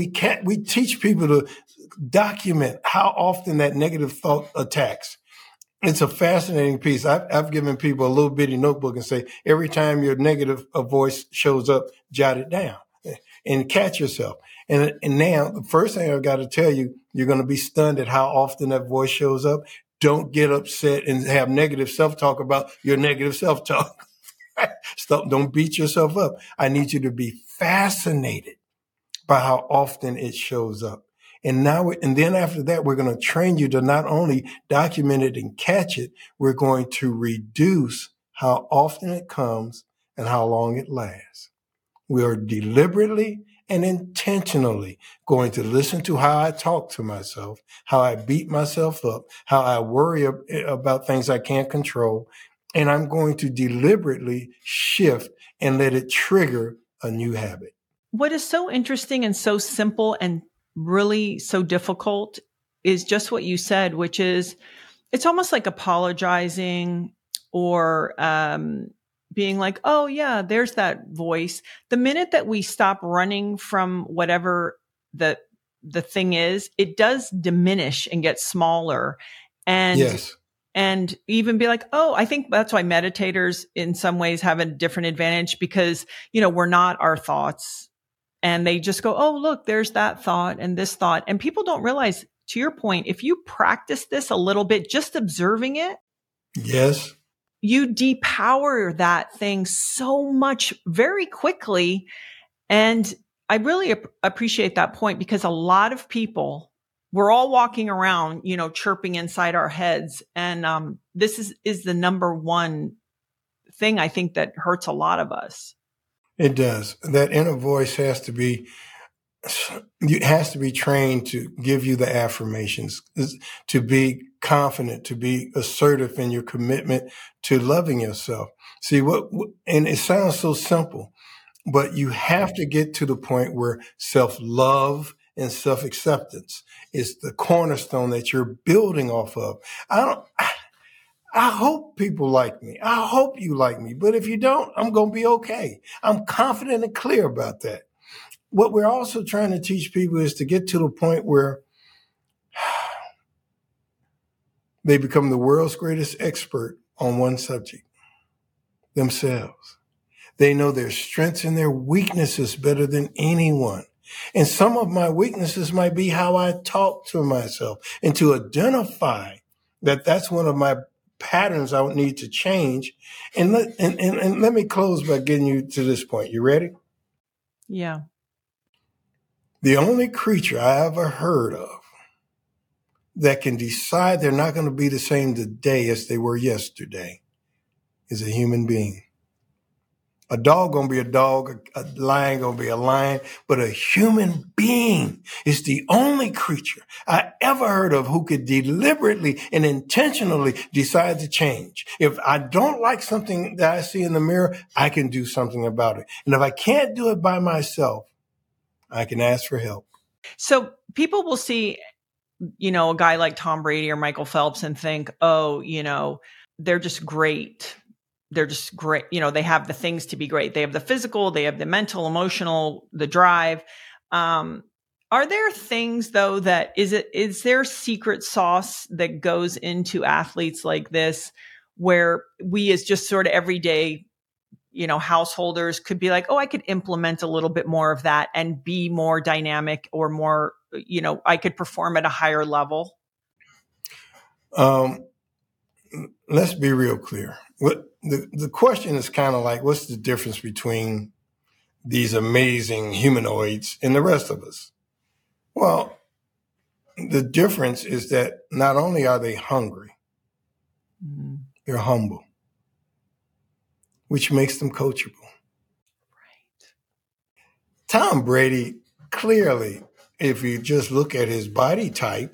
[SPEAKER 2] teach people to document how often that negative thought attacks. It's a fascinating piece. I've given people a little bitty notebook and say, every time your negative voice shows up, jot it down and catch yourself. And now the first thing I've got to tell you, you're going to be stunned at how often that voice shows up. Don't get upset and have negative self-talk about your negative self-talk. Stop. Don't beat yourself up. I need you to be fascinated by how often it shows up. And then after that, we're going to train you to not only document it and catch it, we're going to reduce how often it comes and how long it lasts. We are deliberately and intentionally going to listen to how I talk to myself, how I beat myself up, how I worry about things I can't control. And I'm going to deliberately shift and let it trigger a new habit.
[SPEAKER 1] What is so interesting and so simple and really so difficult is just what you said, which is it's almost like apologizing or being like, oh yeah, there's that voice. The minute that we stop running from whatever the thing is, it does diminish and get smaller. And
[SPEAKER 2] yes.
[SPEAKER 1] And even be like, oh, I think that's why meditators in some ways have a different advantage because, we're not our thoughts. And they just go, oh, look, there's that thought and this thought. And people don't realize, to your point, if you practice this a little bit, just observing it.
[SPEAKER 2] Yes.
[SPEAKER 1] You depower that thing so much very quickly. And I really appreciate that point because a lot of people, we're all walking around, chirping inside our heads. And this is the number one thing I think that hurts a lot of us.
[SPEAKER 2] It does. That inner voice has to be trained to give you the affirmations, to be confident, to be assertive in your commitment to loving yourself. See and it sounds so simple, but you have to get to the point where self-love and self-acceptance is the cornerstone that you're building off of. I hope people like me. I hope you like me. But if you don't, I'm going to be okay. I'm confident and clear about that. What we're also trying to teach people is to get to the point where they become the world's greatest expert on one subject, themselves. They know their strengths and their weaknesses better than anyone. And some of my weaknesses might be how I talk to myself, and to identify that that's one of my patterns I would need to change. And let me close by getting you to this point. You ready?
[SPEAKER 1] Yeah.
[SPEAKER 2] The only creature I ever heard of that can decide they're not going to be the same today as they were yesterday is a human being. A dog going to be a dog, a lion going to be a lion, but a human being is the only creature I ever heard of who could deliberately and intentionally decide to change. If I don't like something that I see in the mirror, I can do something about it. And if I can't do it by myself, I can ask for help. So
[SPEAKER 1] people will see, a guy like Tom Brady or Michael Phelps and think, oh, they're just great. They're just great. They have the things to be great. They have the physical, they have the mental, emotional, the drive. Are there things though is there secret sauce that goes into athletes like this where we as just sort of everyday, householders could be like, oh, I could implement a little bit more of that and be more dynamic or more, I could perform at a higher level?
[SPEAKER 2] Let's be real clear. The question is kind of like, what's the difference between these amazing humanoids and the rest of us? Well, the difference is that not only are they hungry, they're humble, which makes them coachable.
[SPEAKER 1] Right.
[SPEAKER 2] Tom Brady, clearly, if you just look at his body type,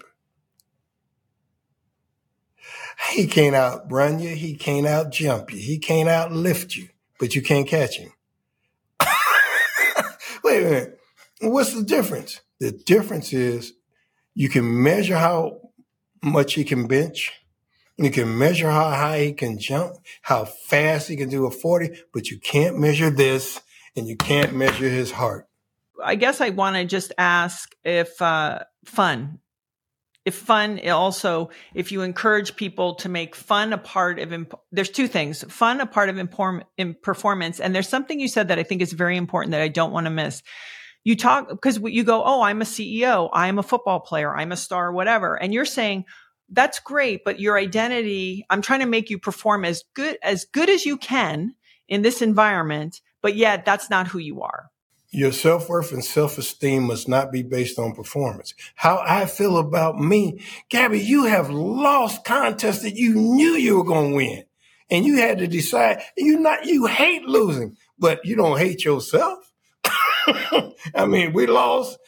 [SPEAKER 2] he can't outrun you. He can't outjump you. He can't outlift you, but you can't catch him. Wait a minute. What's the difference? The difference is you can measure how much he can bench. You can measure how high he can jump, how fast he can do a 40, but you can't measure this, and you can't measure his heart.
[SPEAKER 1] I guess I want to just ask if fun. if you encourage people to make fun a part of, there's two things, fun a part of in performance. And there's something you said that I think is very important that I don't want to miss. You talk, because you go, oh, I'm a CEO, I'm a football player, I'm a star, whatever. And you're saying, that's great, but your identity, I'm trying to make you perform as good as you can in this environment, but yet that's not who you are.
[SPEAKER 2] Your self-worth and self-esteem must not be based on performance. How I feel about me, Gabby, you have lost contests that you knew you were going to win. And you had to decide, you hate losing, but you don't hate yourself. I mean, we lost,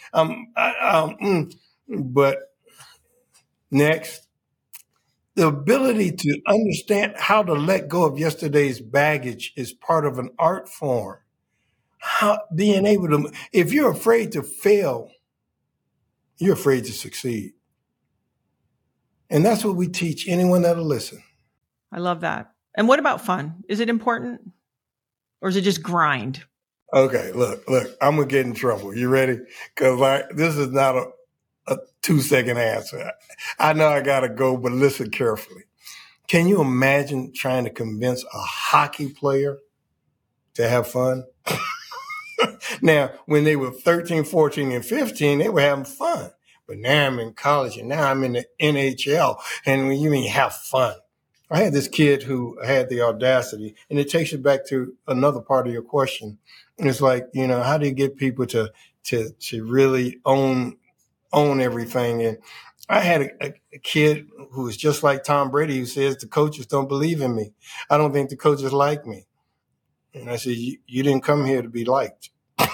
[SPEAKER 2] but next. The ability to understand how to let go of yesterday's baggage is part of an art form. Being able to, if you're afraid to fail, you're afraid to succeed. And that's what we teach anyone that'll listen.
[SPEAKER 1] I love that. And what about fun? Is it important? Or is it just grind?
[SPEAKER 2] Okay, look, I'm going to get in trouble. You ready? Because this is not a 2-second answer. I know I got to go, but listen carefully. Can you imagine trying to convince a hockey player to have fun? Now, when they were 13, 14, and 15, they were having fun. But now I'm in college and now I'm in the NHL. And when you mean have fun, I had this kid who had the audacity, and it takes you back to another part of your question. It's like, how do you get people to really own everything? And I had a kid who was just like Tom Brady, who says the coaches don't believe in me. I don't think the coaches like me. And I said, you didn't come here to be liked.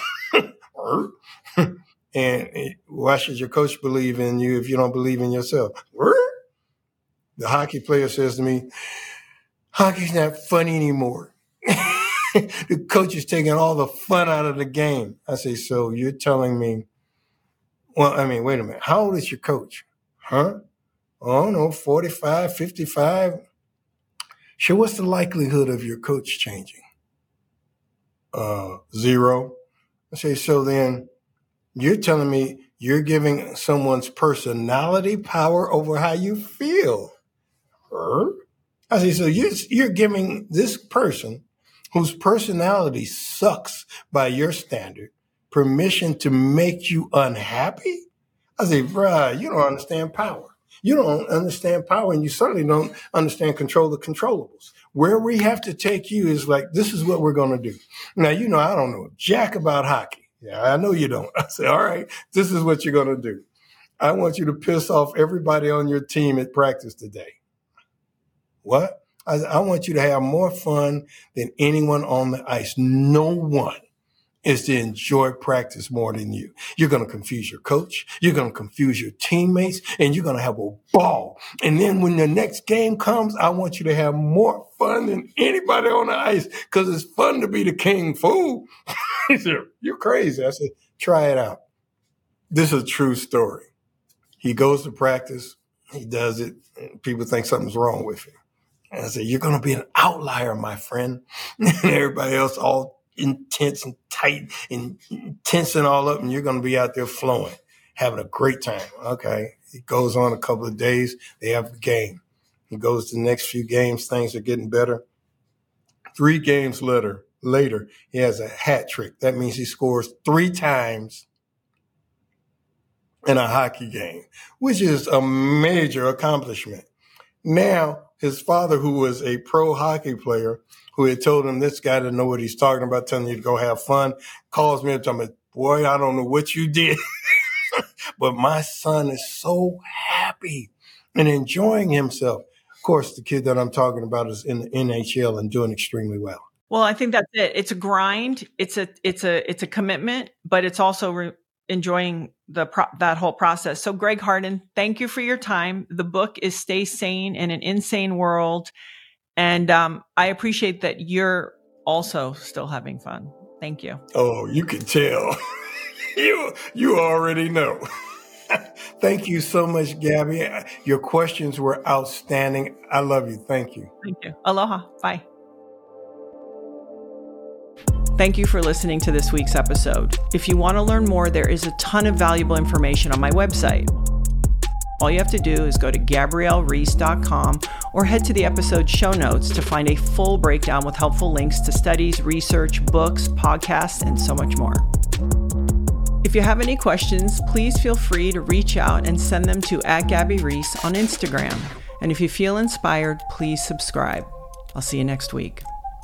[SPEAKER 2] And why should your coach believe in you if you don't believe in yourself? The hockey player says to me, hockey's not funny anymore. The coach is taking all the fun out of the game. I say, so you're telling me, well, I mean, wait a minute. How old is your coach? Huh? Oh, no, 45, 55. Sure, what's the likelihood of your coach changing? 0. I say, so then you're telling me you're giving someone's personality power over how you feel. I say, so you're giving this person whose personality sucks by your standard permission to make you unhappy? I say, bruh, you don't understand power. You don't understand power, and you certainly don't understand control the controllables. Where we have to take you is like, this is what we're going to do. Now, I don't know jack about hockey. Yeah, I know you don't. I say, all right, this is what you're going to do. I want you to piss off everybody on your team at practice today. What? I want you to have more fun than anyone on the ice. No one is to enjoy practice more than you. You're going to confuse your coach. You're going to confuse your teammates, and you're going to have a ball. And then when the next game comes, I want you to have more fun than anybody on the ice because it's fun to be the king, fool. He said, you're crazy. I said, try it out. This is a true story. He goes to practice. He does it. And people think something's wrong with him. And I said, you're going to be an outlier, my friend. And everybody else all intense and tight and tensing all up, and you're going to be out there flowing, having a great time. Okay. It goes on a couple of days. They have a game. He goes to the next few games. Things are getting better. 3 games later, he has a hat trick. That means he scores 3 times in a hockey game, which is a major accomplishment. Now, his father, who was a pro hockey player, who had told him this guy didn't know what he's talking about, telling you to go have fun, calls me and tells me, boy, I don't know what you did, but my son is so happy and enjoying himself. Of course, the kid that I'm talking about is in the NHL and doing extremely well.
[SPEAKER 1] Well, I think that's it. It's a grind. It's a commitment, but it's also enjoying that whole process. So Greg Harden, thank you for your time. The book is Stay Sane in an Insane World. And I appreciate that you're also still having fun. Thank you.
[SPEAKER 2] Oh, you can tell. You already know. Thank you so much, Gabby. Your questions were outstanding. I love you. Thank you.
[SPEAKER 1] Thank you. Aloha. Bye. Thank you for listening to this week's episode. If you want to learn more, there is a ton of valuable information on my website, all you have to do is go to GabrielleReese.com or head to the episode show notes to find a full breakdown with helpful links to studies, research, books, podcasts, and so much more. If you have any questions, please feel free to reach out and send them to @GabbyReese on Instagram. And if you feel inspired, please subscribe. I'll see you next week.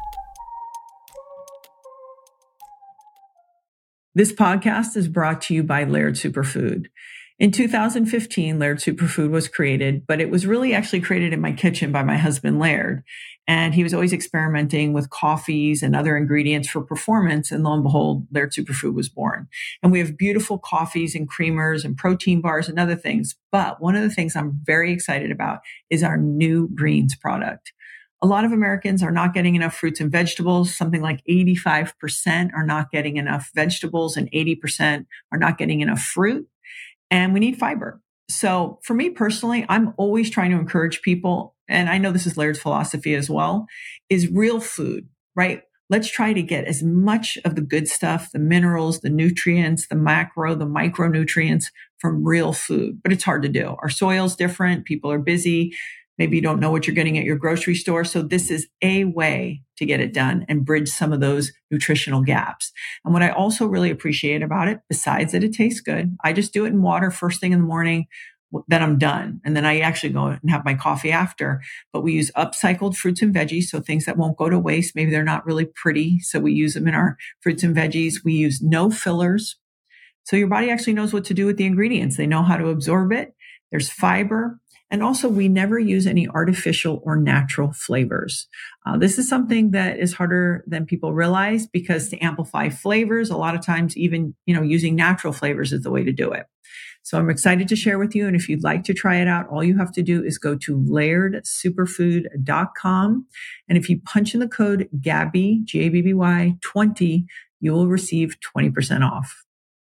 [SPEAKER 1] This podcast is brought to you by Laird Superfood. In 2015, Laird Superfood was created, but it was really actually created in my kitchen by my husband, Laird. And he was always experimenting with coffees and other ingredients for performance. And lo and behold, Laird Superfood was born. And we have beautiful coffees and creamers and protein bars and other things. But one of the things I'm very excited about is our new greens product. A lot of Americans are not getting enough fruits and vegetables. Something like 85% are not getting enough vegetables and 80% are not getting enough fruit. And we need fiber. So for me personally, I'm always trying to encourage people, and I know this is Laird's philosophy as well, is real food, right? Let's try to get as much of the good stuff, the minerals, the nutrients, the macro, the micronutrients from real food. But it's hard to do. Our soil's different. People are busy. Maybe you don't know what you're getting at your grocery store. So this is a way to get it done and bridge some of those nutritional gaps. And what I also really appreciate about it, besides that it tastes good, I just do it in water first thing in the morning, then I'm done. And then I actually go and have my coffee after. But we use upcycled fruits and veggies, so things that won't go to waste. Maybe they're not really pretty, so we use them in our fruits and veggies. We use no fillers. So your body actually knows what to do with the ingredients. They know how to absorb it. There's fiber. And also, we never use any artificial or natural flavors. This is something that is harder than people realize, because to amplify flavors, a lot of times even, using natural flavors is the way to do it. So I'm excited to share with you. And if you'd like to try it out, all you have to do is go to LairdSuperfood.com. And if you punch in the code GABBY, GABBY 20, you will receive 20% off.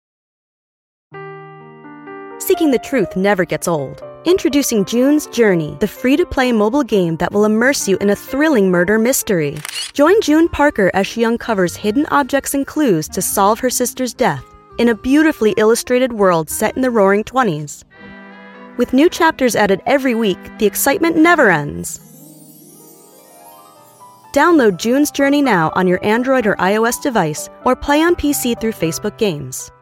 [SPEAKER 3] Seeking the truth never gets old. Introducing June's Journey, the free-to-play mobile game that will immerse you in a thrilling murder mystery. Join June Parker as she uncovers hidden objects and clues to solve her sister's death in a beautifully illustrated world set in the Roaring '20s. With new chapters added every week, the excitement never ends. Download June's Journey now on your Android or iOS device, or play on PC through Facebook Games.